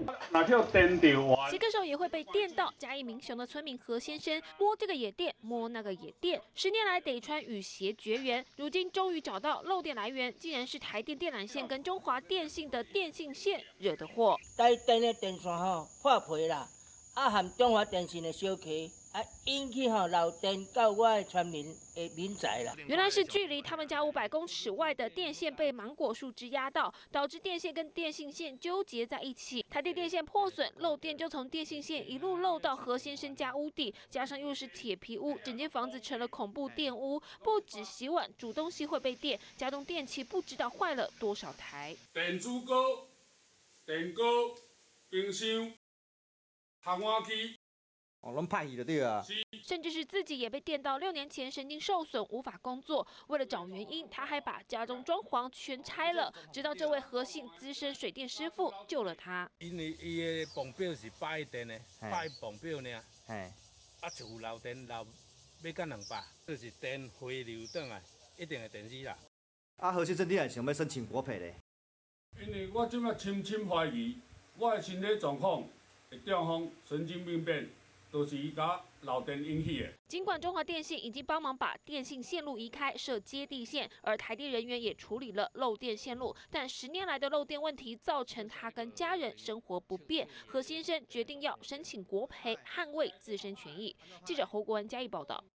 哪叫电到洗个手也会被电到。嘉义民雄的村民何先生摸这个也电，摸那个也电，10年来得穿雨鞋绝缘，如今终于找到漏电来源，竟然是台电电缆线跟中华电信的电信线惹的祸。 台电的电线破皮啦，和中华电信的小溪。引起漏电到我的村民的民宅啦。 原来是距离他们家500公尺外的电线被芒果树枝压到，导致电线跟电信线纠结在一起。台电电线破损，漏电就从电信线一路漏到何先生家屋底，加上又是铁皮屋，整间房子成了恐怖电屋。不止洗碗、煮东西会被电，家中电器不知道坏了多少台。 电子锅、电锅、冰箱、烘碗机。 拢歹去就对啊。 甚至是自己也被电到6年前神经受损，无法工作。为了找原因，他还把家中装潢全拆了，直到这位何姓资深水电师傅救了他。 因为伊的泵表是8电的，8泵表呢，一户漏电漏要干200，就是电回流转来，一定会电死啦。 何先生，你也想要申请国赔咧？ 因为我即摆深深怀疑，我的身体状况会中风、神经病变。都是甲漏电引起的。 尽管中华电信已经帮忙把电信线路移开，设接地线，而台电人员也处理了漏电线路，但10年来的漏电问题造成他跟家人生活不便。何先生决定要申请国赔，捍卫自身权益。记者侯国文嘉义报道。